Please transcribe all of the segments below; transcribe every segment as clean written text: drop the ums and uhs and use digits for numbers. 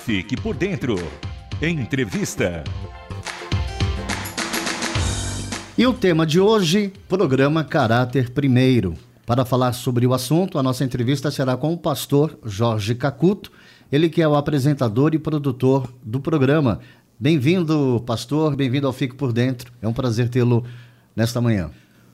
Fique por dentro. Entrevista. E o tema de hoje, programa Caráter Primeiro. Para falar sobre o assunto, a nossa entrevista será com o pastor Jorge Cacuto, ele que é o apresentador e produtor do programa. Bem-vindo, pastor, bem-vindo ao Fique por Dentro. É um prazer tê-lo nesta manhã.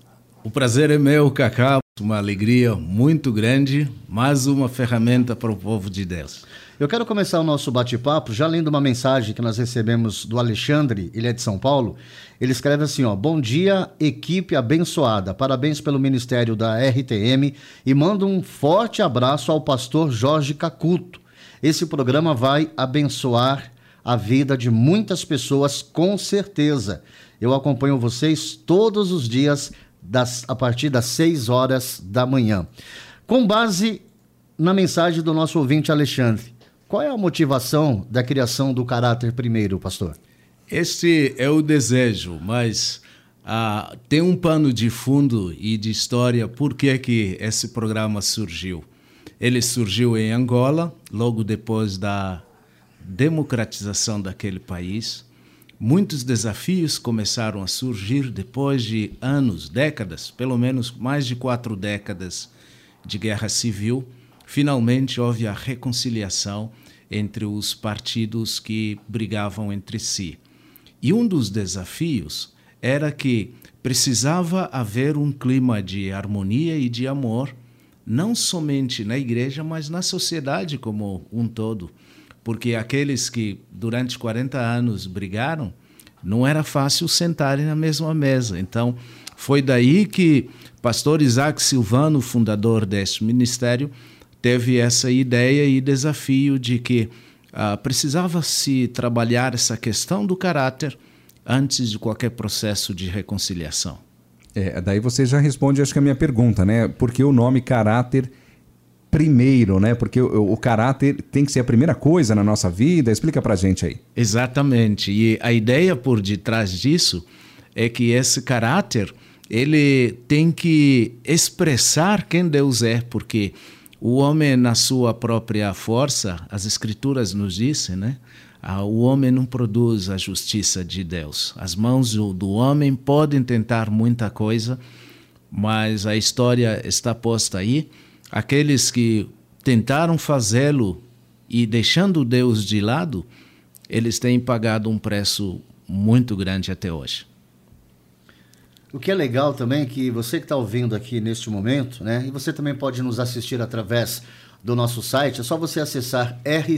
O prazer é meu, Cacá. Uma alegria muito grande, mais uma ferramenta para o povo de Deus. Eu quero começar o nosso bate-papo já lendo uma mensagem que nós recebemos do Alexandre, ele é de São Paulo. Ele escreve assim, bom dia, equipe abençoada, parabéns pelo ministério da RTM e manda um forte abraço ao pastor Jorge Cacuto. Esse programa vai abençoar a vida de muitas pessoas, com certeza. Eu acompanho vocês todos os dias, a partir das 6 horas da manhã. Com base na mensagem do nosso ouvinte Alexandre, qual é a motivação da criação do Caráter Primeiro, pastor? Este é o desejo, mas tem um pano de fundo e de história por que esse programa surgiu. Ele surgiu em Angola, logo depois da democratização daquele país. Muitos desafios começaram a surgir depois de anos, décadas, pelo menos mais de 4 décadas de guerra civil. Finalmente houve a reconciliação entre os partidos que brigavam entre si. E um dos desafios era que precisava haver um clima de harmonia e de amor, não somente na igreja, mas na sociedade como um todo. Porque aqueles que durante 40 anos brigaram, não era fácil sentarem na mesma mesa. Então, foi daí que pastor Isaac Silvano, fundador deste ministério, teve essa ideia e desafio de que precisava-se trabalhar essa questão do caráter antes de qualquer processo de reconciliação. Daí você já responde, acho que a minha pergunta, né? Por que o nome Caráter Primeiro, né? Porque o caráter tem que ser a primeira coisa na nossa vida. Explica pra gente aí. Exatamente. E a ideia por detrás disso é que esse caráter, ele tem que expressar quem Deus é, porque o homem, na sua própria força, as Escrituras nos dizem, né? O homem não produz a justiça de Deus. As mãos do homem podem tentar muita coisa, mas a história está posta aí. Aqueles que tentaram fazê-lo e deixando Deus de lado, eles têm pagado um preço muito grande até hoje. O que é legal também é que você que está ouvindo aqui neste momento, né, e você também pode nos assistir através do nosso site, é só você acessar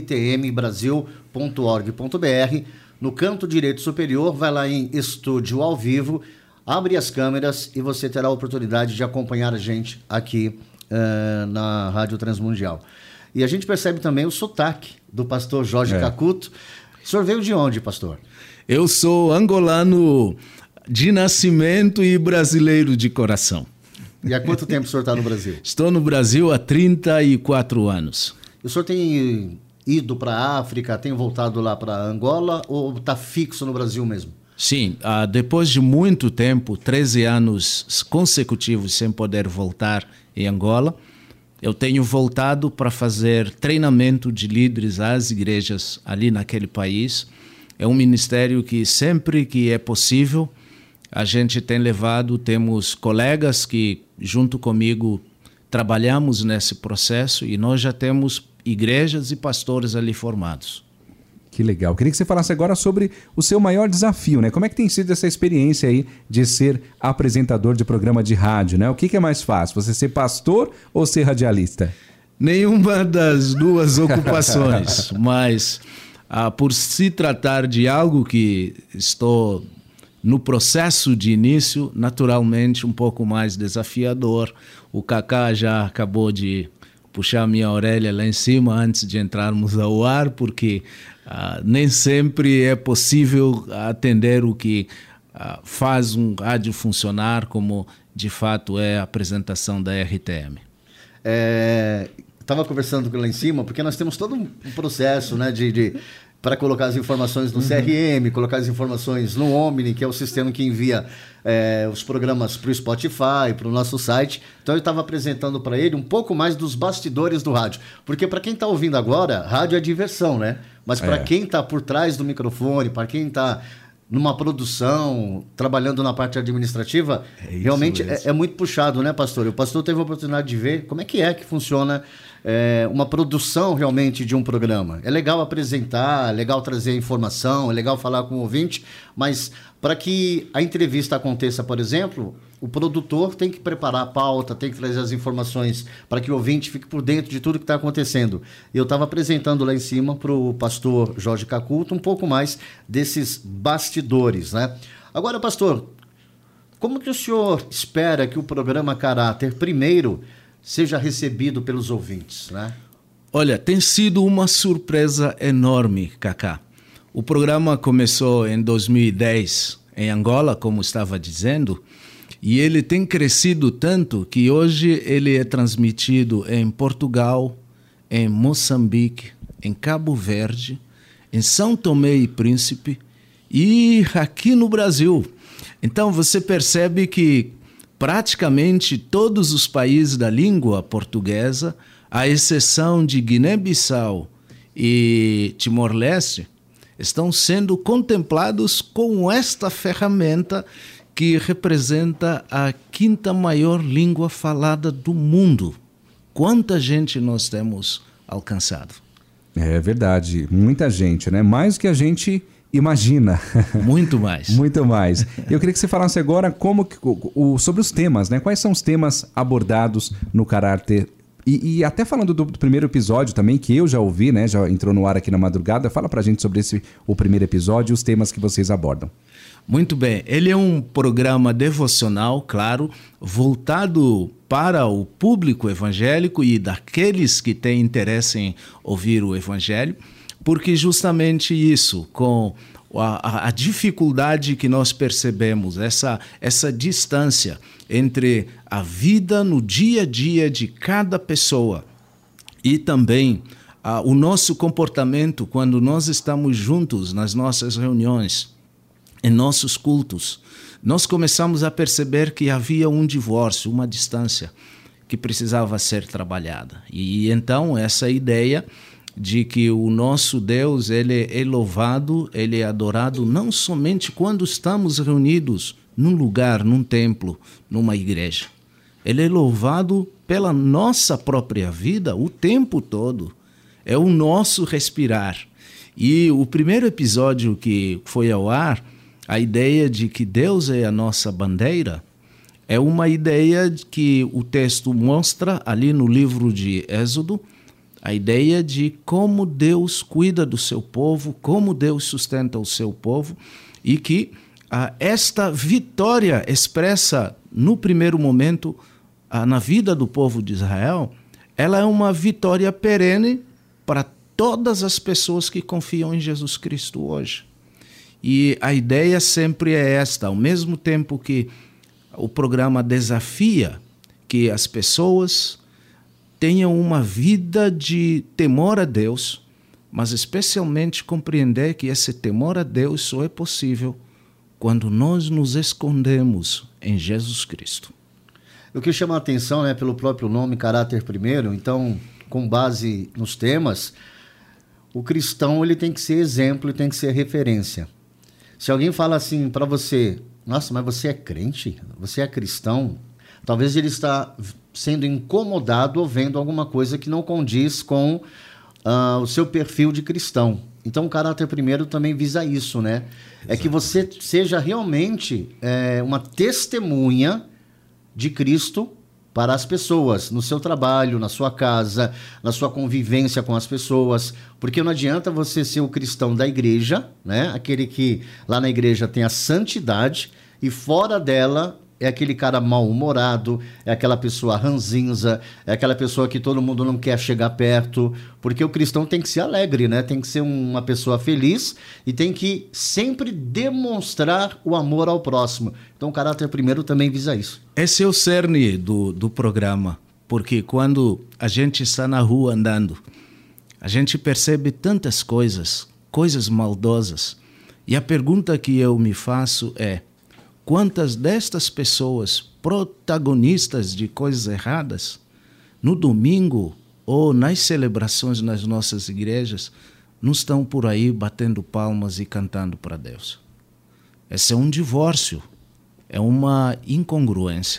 rtmbrasil.org.br, no canto direito superior, vai lá em Estúdio ao Vivo, abre as câmeras e você terá a oportunidade de acompanhar a gente aqui na Rádio Transmundial. E a gente percebe também o sotaque do pastor Jorge Cacuto. O senhor veio de onde, pastor? Eu sou angolano de nascimento e brasileiro de coração. E há quanto tempo o senhor está no Brasil? Estou no Brasil há 34 anos. E o senhor tem ido para a África, tem voltado lá para Angola ou está fixo no Brasil mesmo? Sim, depois de muito tempo, 13 anos consecutivos sem poder voltar em Angola, eu tenho voltado para fazer treinamento de líderes às igrejas ali naquele país. É um ministério que sempre que é possível, a gente tem levado, temos colegas que junto comigo trabalhamos nesse processo e nós já temos igrejas e pastores ali formados. Que legal. Queria que você falasse agora sobre o seu maior desafio, né? Como é que tem sido essa experiência aí de ser apresentador de programa de rádio, né? O que é mais fácil, você ser pastor ou ser radialista? Nenhuma das duas ocupações, mas por se tratar de algo que estou no processo de início, naturalmente um pouco mais desafiador. O Cacá já acabou de puxar minha orelha lá em cima antes de entrarmos ao ar, porque nem sempre é possível atender o que faz um rádio funcionar, como de fato é a apresentação da RTM. Estava conversando lá em cima, porque nós temos todo um processo, né, para colocar as informações no CRM, colocar as informações no Omni, que é o sistema que envia os programas para o Spotify, para o nosso site. Então eu estava apresentando para ele um pouco mais dos bastidores do rádio. Porque para quem está ouvindo agora, rádio é diversão, né? Mas para quem está por trás do microfone, para quem está numa produção, trabalhando na parte administrativa, realmente é muito puxado, né, pastor? O pastor teve a oportunidade de ver como é que funciona uma produção realmente de um programa. É legal apresentar, é legal trazer informação, é legal falar com o ouvinte, mas para que a entrevista aconteça, por exemplo, o produtor tem que preparar a pauta, tem que trazer as informações para que o ouvinte fique por dentro de tudo que está acontecendo. E eu estava apresentando lá em cima para o pastor Jorge Caculto um pouco mais desses bastidores, né? Agora, pastor, como que o senhor espera que o programa Caráter primeiro seja recebido pelos ouvintes, né? Olha, tem sido uma surpresa enorme, Cacá. O programa começou em 2010 em Angola, como estava dizendo, e ele tem crescido tanto que hoje ele é transmitido em Portugal, em Moçambique, em Cabo Verde, em São Tomé e Príncipe e aqui no Brasil. Então você percebe que praticamente todos os países da língua portuguesa, à exceção de Guiné-Bissau e Timor-Leste, estão sendo contemplados com esta ferramenta que representa a 5ª maior língua falada do mundo. Quanta gente nós temos alcançado? É verdade, muita gente, né? Mais do que a gente imagina. Muito mais. Muito mais. Eu queria que você falasse agora sobre os temas, né? Quais são os temas abordados no Caráter? E até falando do primeiro episódio também, que eu já ouvi, né? Já entrou no ar aqui na madrugada. Fala pra gente sobre o primeiro episódio e os temas que vocês abordam. Muito bem. Ele é um programa devocional, claro, voltado para o público evangélico e daqueles que têm interesse em ouvir o evangelho, porque justamente isso, com a dificuldade que nós percebemos, essa distância entre a vida no dia a dia de cada pessoa e também o nosso comportamento quando nós estamos juntos nas nossas reuniões, em nossos cultos, nós começamos a perceber que havia um divórcio, uma distância que precisava ser trabalhada. E então essa ideia de que o nosso Deus ele é louvado, ele é adorado não somente quando estamos reunidos num lugar, num templo, numa igreja. Ele é louvado pela nossa própria vida o tempo todo. É o nosso respirar. E o primeiro episódio que foi ao ar, a ideia de que Deus é a nossa bandeira, é uma ideia que o texto mostra ali no livro de Êxodo, a ideia de como Deus cuida do seu povo, como Deus sustenta o seu povo, e que esta vitória expressa no primeiro momento na vida do povo de Israel, ela é uma vitória perene para todas as pessoas que confiam em Jesus Cristo hoje. E a ideia sempre é esta, ao mesmo tempo que o programa desafia que as pessoas tenham uma vida de temor a Deus, mas especialmente compreender que esse temor a Deus só é possível quando nós nos escondemos em Jesus Cristo. O que chama a atenção, né, pelo próprio nome, Caráter Primeiro, então, com base nos temas, o cristão ele tem que ser exemplo e tem que ser referência. Se alguém fala assim para você, nossa, mas você é crente? Você é cristão? Talvez ele está sendo incomodado ou vendo alguma coisa que não condiz com o seu perfil de cristão. Então, o Caráter Primeiro também visa isso, né? Exatamente. É que você seja realmente uma testemunha de Cristo para as pessoas, no seu trabalho, na sua casa, na sua convivência com as pessoas, porque não adianta você ser o cristão da igreja, né? Aquele que lá na igreja tem a santidade e fora dela é aquele cara mal-humorado, é aquela pessoa ranzinza, é aquela pessoa que todo mundo não quer chegar perto, porque o cristão tem que ser alegre, né? Tem que ser uma pessoa feliz e tem que sempre demonstrar o amor ao próximo. Então o Caráter Primeiro também visa isso. Esse é o cerne do programa, porque quando a gente está na rua andando, a gente percebe tantas coisas coisas maldosas. E a pergunta que eu me faço é: quantas destas pessoas protagonistas de coisas erradas, no domingo ou nas celebrações nas nossas igrejas, não estão por aí batendo palmas e cantando para Deus? Esse é um divórcio, é uma incongruência.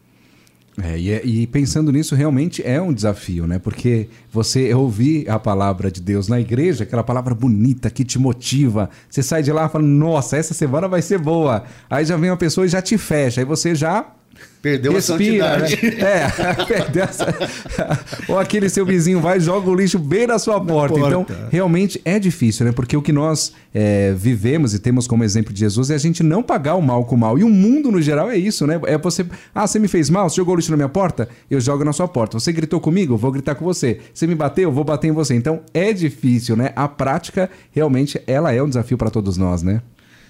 E pensando nisso, realmente é um desafio, né? Porque você ouvir a palavra de Deus na igreja, aquela palavra bonita que te motiva, você sai de lá e fala, nossa, essa semana vai ser boa. Aí já vem uma pessoa e já te fecha, aí você já... Perdeu respira, a santidade. Né? Perdeu essa... Ou aquele seu vizinho vai e joga o lixo bem na sua porta. Então, realmente é difícil, né? Porque o que nós vivemos e temos como exemplo de Jesus é a gente não pagar o mal com o mal. E o mundo, no geral, é isso, né? É você... você me fez mal? Você jogou o lixo na minha porta? Eu jogo na sua porta. Você gritou comigo? Eu vou gritar com você. Você me bateu? Eu vou bater em você. Então, é difícil, né? A prática, realmente, ela é um desafio para todos nós, né?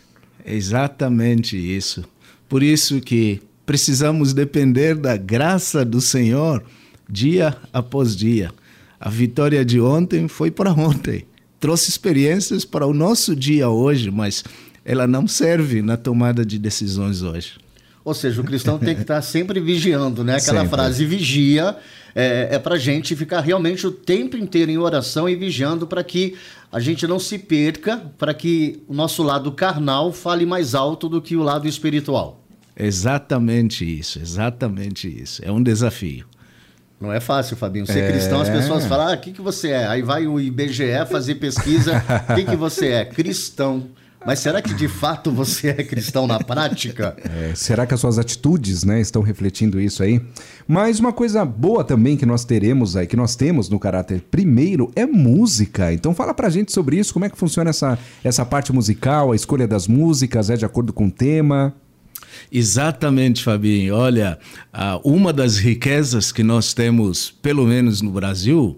Exatamente isso. Por isso que precisamos depender da graça do Senhor dia após dia. A vitória de ontem foi para ontem. Trouxe experiências para o nosso dia hoje, mas ela não serve na tomada de decisões hoje. Ou seja, o cristão tem que estar sempre vigiando, né? Aquela Sempre. frase vigia é para a gente ficar realmente o tempo inteiro em oração e vigiando para que a gente não se perca, para que o nosso lado carnal fale mais alto do que o lado espiritual. Exatamente isso, exatamente isso. É um desafio. Não é fácil, Fabinho. Ser cristão, as pessoas falam, o que você é? Aí vai o IBGE fazer pesquisa, o que você é? Cristão. Mas será que de fato você é cristão na prática? Será que as suas atitudes, né, estão refletindo isso aí? Mas uma coisa boa também que nós teremos aí, que nós temos no Caráter Primeiro, é música. Então fala pra gente sobre isso, como é que funciona essa parte musical, a escolha das músicas, é de acordo com o tema? Exatamente, Fabinho. Olha, uma das riquezas que nós temos, pelo menos no Brasil,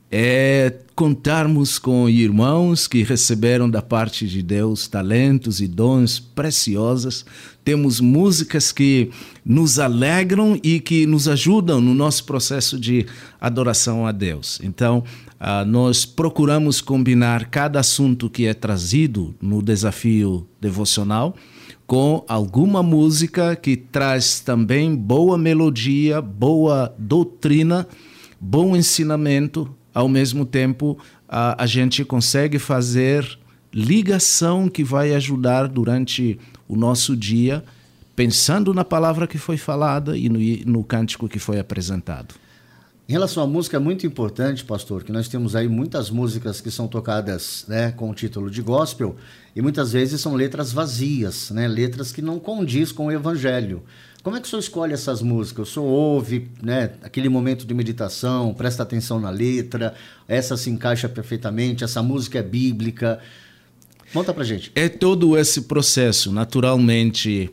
é contarmos com irmãos que receberam da parte de Deus talentos e dons preciosos. Temos músicas que nos alegram e que nos ajudam no nosso processo de adoração a Deus. Então, nós procuramos combinar cada assunto que é trazido no desafio devocional com alguma música que traz também boa melodia, boa doutrina, bom ensinamento. Ao mesmo tempo, a gente consegue fazer ligação que vai ajudar durante o nosso dia, pensando na palavra que foi falada e no cântico que foi apresentado. Em relação à música, é muito importante, pastor, que nós temos aí muitas músicas que são tocadas, né, com o título de gospel, e muitas vezes são letras vazias, né, letras que não condiz com o evangelho. Como é que o senhor escolhe essas músicas? O senhor ouve, né, aquele momento de meditação, presta atenção na letra, essa se encaixa perfeitamente, essa música é bíblica. Conta pra gente. É todo esse processo, naturalmente,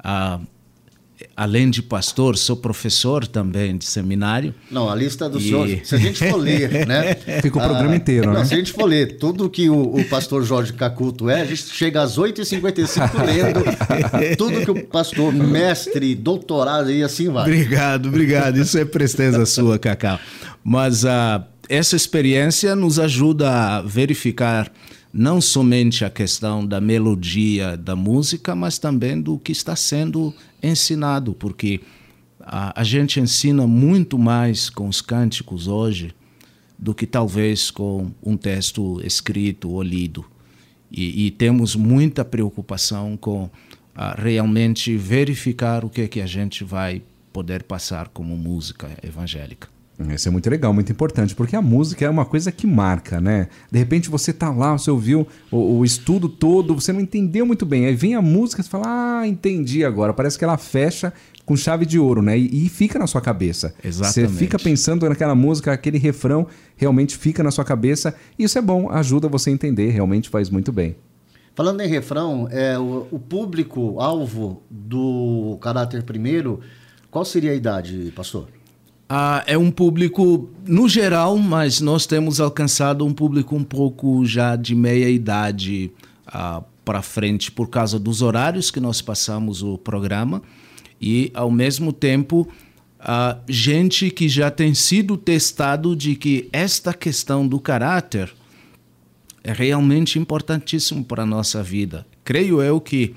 além de pastor, sou professor também de seminário. Não, a lista do senhor, se a gente for ler, né? Fica o programa inteiro, né? Se a gente for ler tudo que o pastor Jorge Cacuto a gente chega às 8h55 lendo tudo que o pastor, mestre, doutorado e assim vai. Obrigado. Isso é presteza sua, Cacá. Mas essa experiência nos ajuda a verificar não somente a questão da melodia da música, mas também do que está sendo ensinado, porque a gente ensina muito mais com os cânticos hoje do que talvez com um texto escrito ou lido. E temos muita preocupação com realmente verificar o que é que a gente vai poder passar como música evangélica. Isso é muito legal, muito importante, porque a música é uma coisa que marca, né? De repente você tá lá, você ouviu o estudo todo, você não entendeu muito bem, aí vem a música e você fala, entendi agora, parece que ela fecha com chave de ouro, né? E fica na sua cabeça. Exatamente. Você fica pensando naquela música, aquele refrão realmente fica na sua cabeça, e isso é bom, ajuda você a entender, realmente faz muito bem. Falando em refrão, o público-alvo do Caráter Primeiro, qual seria a idade, pastor? É um público, no geral, mas nós temos alcançado um público um pouco já de meia idade para frente, por causa dos horários que nós passamos o programa e, ao mesmo tempo, gente que já tem sido testado de que esta questão do caráter é realmente importantíssimo para a nossa vida. Creio eu que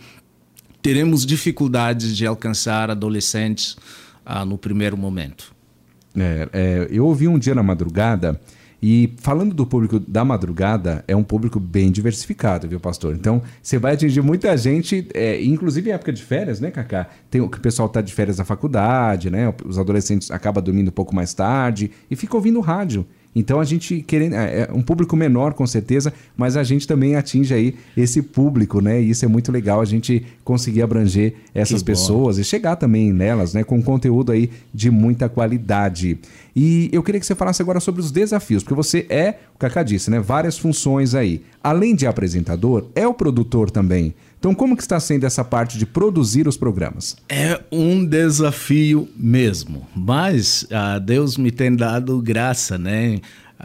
teremos dificuldades de alcançar adolescentes no primeiro momento. Eu ouvi um dia na madrugada, e falando do público da madrugada, é um público bem diversificado, viu, pastor? Então, você vai atingir muita gente, inclusive em época de férias, né, Cacá? Tem o pessoal está de férias na faculdade, né? Os adolescentes acabam dormindo um pouco mais tarde e ficam ouvindo rádio. Então a gente querendo, é um público menor com certeza, mas a gente também atinge aí esse público, né? E isso é muito legal, a gente conseguir abranger essas pessoas e chegar também nelas, né? Com conteúdo aí de muita qualidade. E eu queria que você falasse agora sobre os desafios, porque você o Cacá disse, né? Várias funções aí. Além de apresentador, é o produtor também. Então, como que está sendo essa parte de produzir os programas? É um desafio mesmo, mas Deus me tem dado graça, né?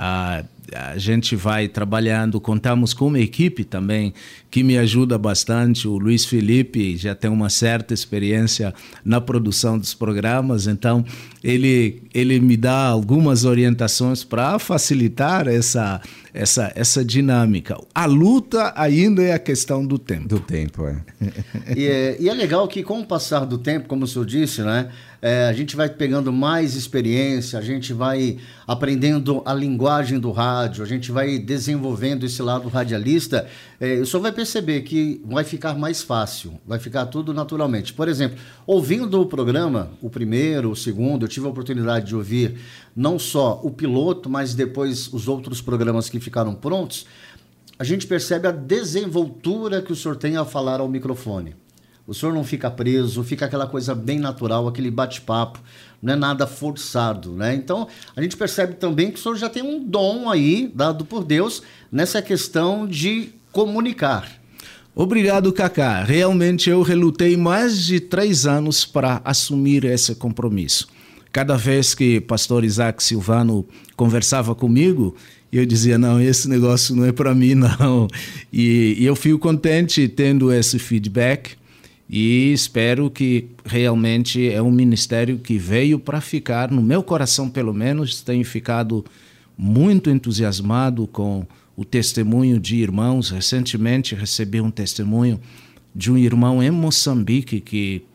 A gente vai trabalhando, contamos com uma equipe também que me ajuda bastante. O Luiz Felipe já tem uma certa experiência na produção dos programas, então ele me dá algumas orientações para facilitar essa dinâmica. A luta ainda é a questão do tempo. Do tempo, E é legal que com o passar do tempo, como o senhor disse, né? A gente vai pegando mais experiência, a gente vai aprendendo a linguagem do rádio, a gente vai desenvolvendo esse lado radialista. O senhor vai perceber que vai ficar mais fácil, vai ficar tudo naturalmente. Por exemplo, ouvindo o programa, o primeiro, o segundo, eu tive a oportunidade de ouvir não só o piloto, mas depois os outros programas que ficaram prontos, a gente percebe a desenvoltura que o senhor tem ao falar ao microfone. O senhor não fica preso, fica aquela coisa bem natural, aquele bate-papo, não é nada forçado, né? Então, a gente percebe também que o senhor já tem um dom aí, dado por Deus, nessa questão de comunicar. Obrigado, Cacá. Realmente eu relutei mais de 3 anos para assumir esse compromisso. Cada vez que o pastor Isaac Silvano conversava comigo, eu dizia, não, esse negócio não é para mim, não. E eu fico contente tendo esse feedback. E espero que realmente é um ministério que veio para ficar, no meu coração pelo menos, tenho ficado muito entusiasmado com o testemunho de irmãos. Recentemente recebi um testemunho de um irmão em Moçambique que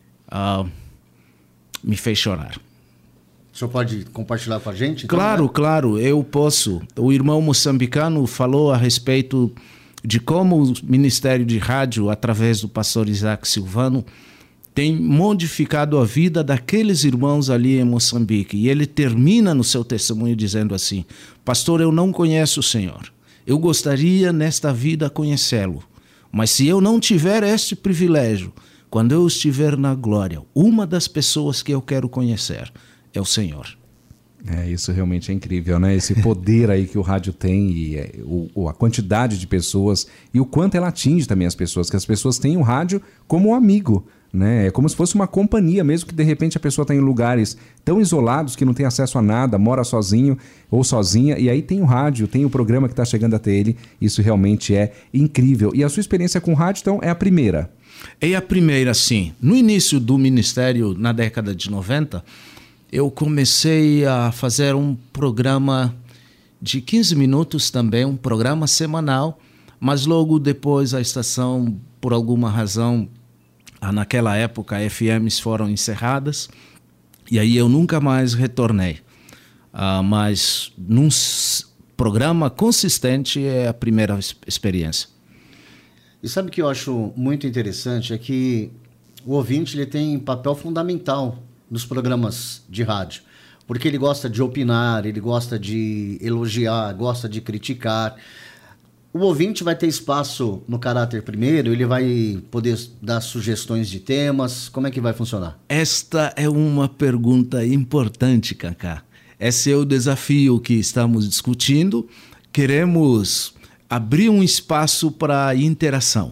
me fez chorar. O senhor pode compartilhar com a gente? Então, Claro, eu posso. O irmão moçambicano falou a respeito de como o Ministério de Rádio, através do pastor Isaac Silvano, tem modificado a vida daqueles irmãos ali em Moçambique. E ele termina no seu testemunho dizendo assim: pastor, eu não conheço o Senhor. Eu gostaria nesta vida conhecê-lo. Mas se eu não tiver este privilégio, quando eu estiver na glória, uma das pessoas que eu quero conhecer é o Senhor. Isso realmente é incrível, né? Esse poder aí que o rádio tem e a quantidade de pessoas e o quanto ela atinge também as pessoas, que as pessoas têm o rádio como um amigo, né? É como se fosse uma companhia, mesmo que de repente a pessoa está em lugares tão isolados que não tem acesso a nada, mora sozinho ou sozinha, e aí tem o rádio, tem o programa que está chegando até ele. Isso realmente é incrível. E a sua experiência com o rádio, então, é a primeira? É a primeira, sim. No início do ministério, na década de 90, eu comecei a fazer um programa de 15 minutos também, um programa semanal, mas logo depois a estação, por alguma razão, naquela época, FMs foram encerradas, e aí eu nunca mais retornei. Mas num programa consistente é a primeira experiência. E sabe o que eu acho muito interessante? É que o ouvinte ele tem papel fundamental nos programas de rádio, porque ele gosta de opinar, ele gosta de elogiar, gosta de criticar. O ouvinte vai ter espaço no caráter primeiro, ele vai poder dar sugestões de temas. Como é que vai funcionar? Esta é uma pergunta importante, Cacá. Esse é o desafio que estamos discutindo. Queremos abrir um espaço para interação,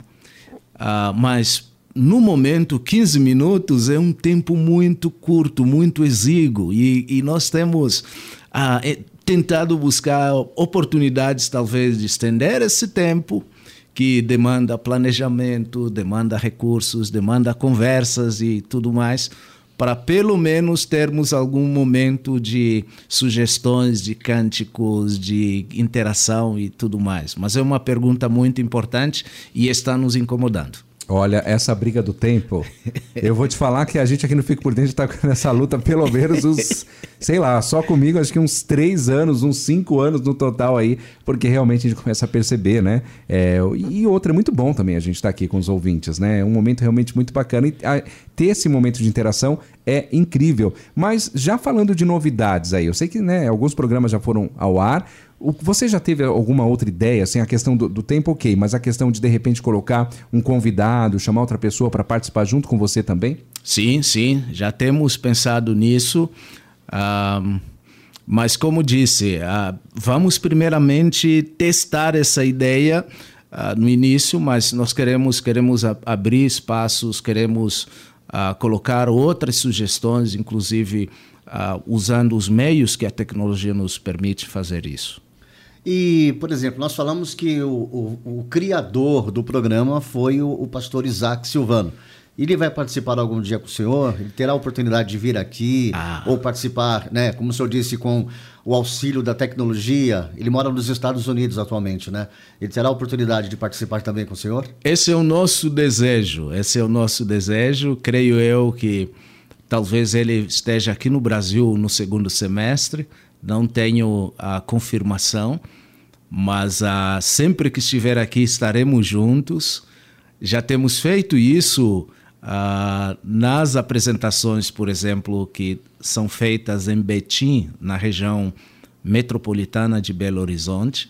mas no momento, 15 minutos é um tempo muito curto, muito exíguo, e nós temos tentado buscar oportunidades, talvez, de estender esse tempo, que demanda planejamento, demanda recursos, demanda conversas e tudo mais, para pelo menos termos algum momento de sugestões, de cânticos, de interação e tudo mais. Mas é uma pergunta muito importante e está nos incomodando. Olha, essa briga do tempo, eu vou te falar que a gente aqui no Fico por Dentro está nessa luta pelo menos uns, sei lá, só comigo acho que uns 3 anos, uns 5 anos no total aí, porque realmente a gente começa a perceber, né? E outra, é muito bom também a gente estar aqui com os ouvintes, né? É um momento realmente muito bacana e ter esse momento de interação é incrível. Mas já falando de novidades aí, eu sei que, né, alguns programas já foram ao ar. Você já teve alguma outra ideia, assim, a questão do tempo, ok, mas a questão de repente colocar um convidado, chamar outra pessoa para participar junto com você também? Sim, já temos pensado nisso, mas como disse, vamos primeiramente testar essa ideia no início, mas nós queremos abrir espaços, queremos colocar outras sugestões, inclusive usando os meios que a tecnologia nos permite fazer isso. E, por exemplo, nós falamos que o criador do programa foi o pastor Isaac Silvano. Ele vai participar algum dia com o senhor? Ele terá a oportunidade de vir aqui ou participar, né? Como o senhor disse, com o auxílio da tecnologia. Ele mora nos Estados Unidos atualmente, né? Ele terá a oportunidade de participar também com o senhor? Esse é o nosso desejo. Creio eu que talvez ele esteja aqui no Brasil no segundo semestre. Não tenho a confirmação, mas sempre que estiver aqui estaremos juntos. Já temos feito isso nas apresentações, por exemplo, que são feitas em Betim, na região metropolitana de Belo Horizonte.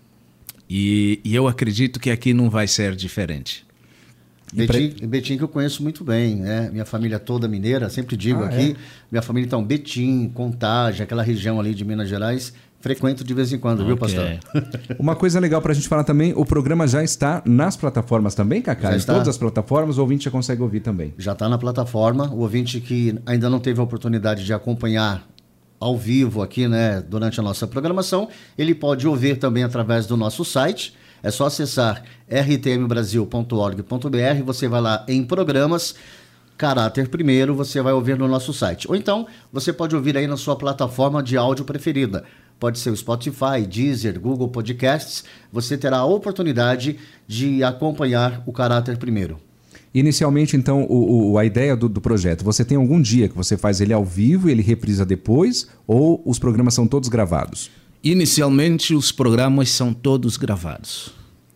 E eu acredito que aqui não vai ser diferente. Betim que eu conheço muito bem, né? Minha família toda mineira, sempre digo aqui, minha família então, Betim, Contagem, aquela região ali de Minas Gerais, frequento de vez em quando, viu, pastor? Uma coisa legal pra gente falar também, o programa já está nas plataformas também, Cacá? Já em está. Todas as plataformas, o ouvinte já consegue ouvir também. Já está na plataforma, o ouvinte que ainda não teve a oportunidade de acompanhar ao vivo aqui, né, durante a nossa programação, ele pode ouvir também através do nosso site. É só acessar rtmbrasil.org.br, você vai lá em programas, Caráter Primeiro, você vai ouvir no nosso site. Ou então, você pode ouvir aí na sua plataforma de áudio preferida. Pode ser o Spotify, Deezer, Google Podcasts. Você terá a oportunidade de acompanhar o Caráter Primeiro. Inicialmente, então, a ideia do projeto, você tem algum dia que você faz ele ao vivo e ele reprisa depois, ou os programas são todos gravados? Inicialmente, os programas são todos gravados.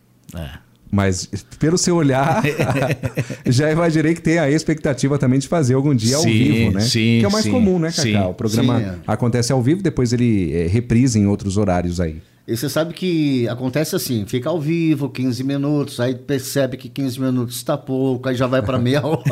Mas, pelo seu olhar, já imaginei que tem a expectativa também de fazer algum dia ao vivo, né? Sim, que é o mais comum, né, Cacá? Sim. O programa acontece ao vivo, depois ele reprisa em outros horários aí. E você sabe que acontece assim, fica ao vivo 15 minutos, aí percebe que 15 minutos está pouco, aí já vai para meia hora.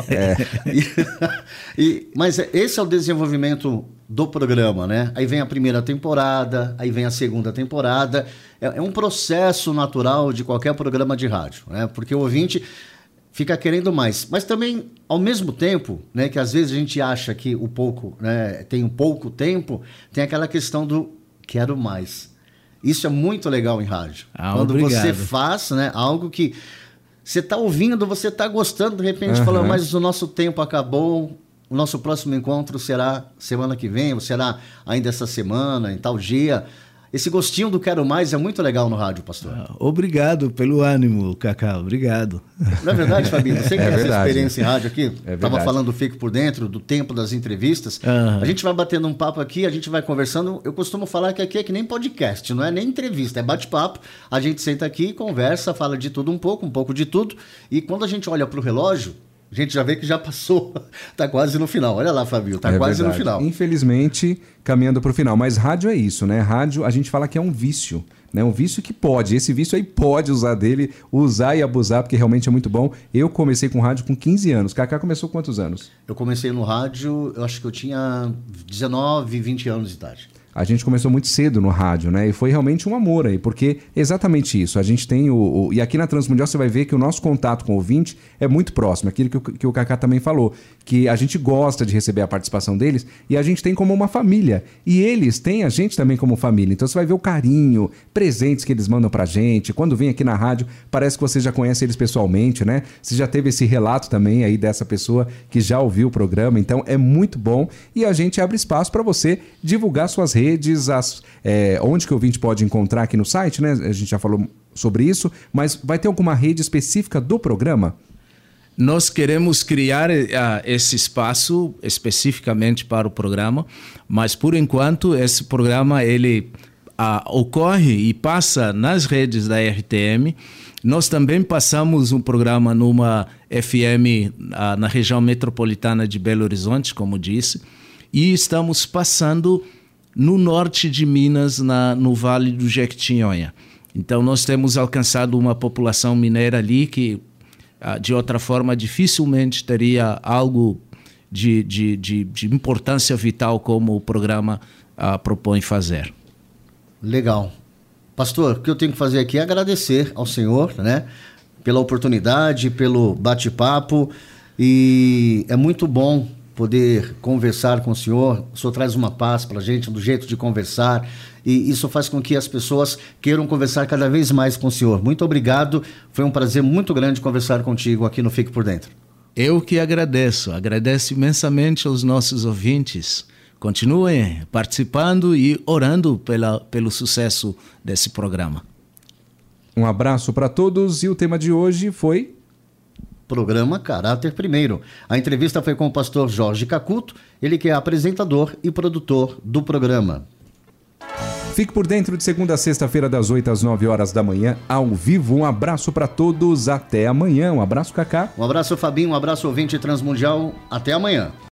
Mas esse é o desenvolvimento do programa, né? Aí vem a primeira temporada, aí vem a segunda temporada. É um processo natural de qualquer programa de rádio, né? Porque o ouvinte fica querendo mais. Mas também, ao mesmo tempo, né, que às vezes a gente acha que o pouco, né, tem um pouco tempo, tem aquela questão do quero mais. Isso é muito legal em rádio. Quando obrigado. você faz, né, algo que você está ouvindo, você está gostando, de repente fala, mas o nosso tempo acabou, o nosso próximo encontro será semana que vem, ou será ainda essa semana, em tal dia. Esse gostinho do quero mais é muito legal no rádio, pastor. Obrigado pelo ânimo, Cacá, obrigado. Não é verdade, Fabinho? Você que tem essa experiência em rádio aqui, estava falando do Fico por Dentro, do tempo das entrevistas. A gente vai batendo um papo aqui, a gente vai conversando. Eu costumo falar que aqui é que nem podcast, não é nem entrevista, é bate-papo. A gente senta aqui, conversa, fala de tudo um pouco de tudo. E quando a gente olha para o relógio, a gente já vê que já passou, tá quase no final. Olha lá, Fabio, tá quase no final. Infelizmente, caminhando para o final. Mas rádio é isso, né? Rádio, a gente fala que é um vício, né? Um vício que pode. Esse vício aí pode usar e abusar, porque realmente é muito bom. Eu comecei com rádio com 15 anos. Cacá começou com quantos anos? Eu comecei no rádio, eu acho que eu tinha 19, 20 anos de idade. a gente começou muito cedo no rádio, né? E foi realmente um amor aí, porque é exatamente isso. A gente tem e aqui na Transmundial você vai ver que o nosso contato com o ouvinte é muito próximo. Aquilo que o Cacá também falou, que a gente gosta de receber a participação deles e a gente tem como uma família. E eles têm a gente também como família. Então você vai ver o carinho, presentes que eles mandam pra gente. Quando vem aqui na rádio, parece que você já conhece eles pessoalmente, né? Você já teve esse relato também aí dessa pessoa que já ouviu o programa. Então é muito bom. E a gente abre espaço para você divulgar suas redes, onde que o ouvinte pode encontrar aqui no site, né? A gente já falou sobre isso, mas vai ter alguma rede específica do programa? Nós queremos criar esse espaço especificamente para o programa, mas por enquanto esse programa ele ocorre e passa nas redes da RTM. Nós também passamos um programa numa FM na região metropolitana de Belo Horizonte, como disse, e estamos passando no norte de Minas, no Vale do Jequitinhonha. Então nós temos alcançado uma população mineira ali que, de outra forma, dificilmente teria algo de importância vital como o programa propõe fazer. Legal. Pastor, o que eu tenho que fazer aqui é agradecer ao senhor, né, pela oportunidade, pelo bate-papo, e é muito bom poder conversar com o senhor traz uma paz para a gente, do jeito de conversar, e isso faz com que as pessoas queiram conversar cada vez mais com o senhor. Muito obrigado, foi um prazer muito grande conversar contigo aqui no Fique por Dentro. Eu que agradeço imensamente aos nossos ouvintes. Continuem participando e orando pelo sucesso desse programa. Um abraço para todos e o tema de hoje foi... Programa Caráter Primeiro. A entrevista foi com o pastor Jorge Cacuto, ele que é apresentador e produtor do programa. Fique por dentro de segunda a sexta-feira, das 8 às 9 horas da manhã, ao vivo. Um abraço para todos, até amanhã. Um abraço, Cacá. Um abraço, Fabinho, um abraço, ouvinte Transmundial. Até amanhã.